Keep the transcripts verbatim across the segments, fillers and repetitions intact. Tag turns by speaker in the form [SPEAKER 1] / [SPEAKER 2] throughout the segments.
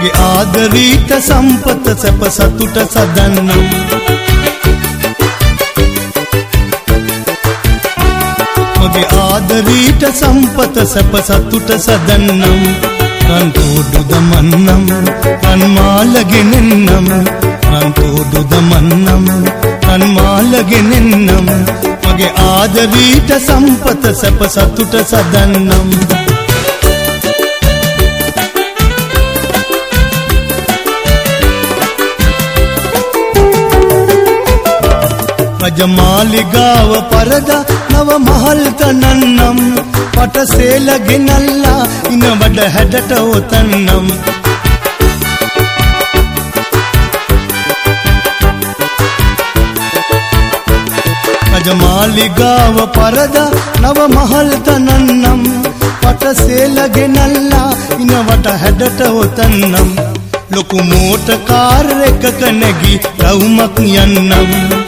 [SPEAKER 1] මගේ ආදරීට සම්පත සැප සතුට සදන්නම් මගේ ආදරීට සම්පත සැප සතුට සදන්නම් රන් තෝඩු දමන්නම් රන් මාලගෙනෙන්නම් රන් තෝඩු දමන්නම් රන් මාලගෙනෙන්නම් මගේ ආදරීට සම්පත සැප සතුට සදන්නම් රජමාලිගාව පරදා නව මහල් තනන්නම් පටසේල ගෙනල්ලා ඉන වඩ හැඩට ඔතන්නම් රජමාලිගාව පරදා නව මහල් තනන්නම් පටසේල ගෙනල්ලා ඉන වඩ හැඩට ඔතන්නම් ලොකු මෝටර් කාර් එකක නැගී රවුමක් යන්නම්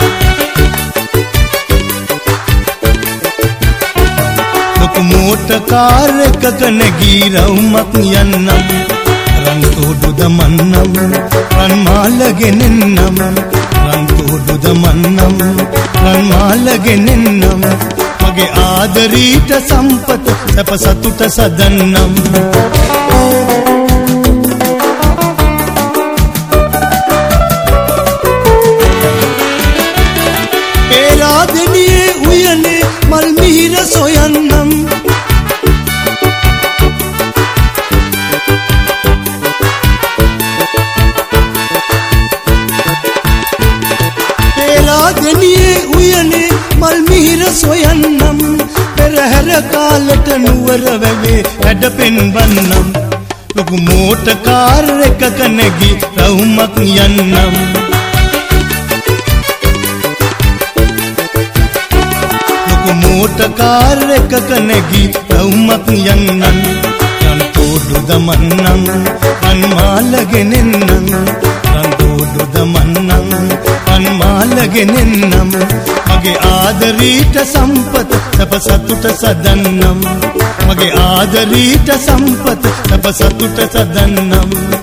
[SPEAKER 1] මෝටර් කාර් එකක නැගී රවුමක් යන්නම් රන් තෝඩු දමන්නම් රන් මාලගෙනෙන්නම් රන් තෝඩු දමන්නම් රන් මාලගෙනෙන්නම් මගේ ආදරීට සම්පත සැප සතුට සදන්නම් පේරාදෙණියේ උයනේ මල් මිහිර සොයන්නම් පේරාදෙණියේ උයනේ මල් මිහිර සොයන්නම් පෙරහැර කාලට නුවර වැවේ හැඩපෙන් වන්නම් ලොකු මෝටර් කාර් එකක නැගී රවුමක් යන්නම් මෝටර් කාර් එකක නැගී රවුමක් යන්නම් රන් තෝඩු දමන්නම් රන් මාලගෙනෙන්නම් රන් තෝඩු දමන්නම් රන් මාලගෙනෙන්නම් මගේ ආදරීට සම්පත සැප සතුට සදන්නම් මගේ ආදරීට සම්පත සැප සතුට සදන්නම්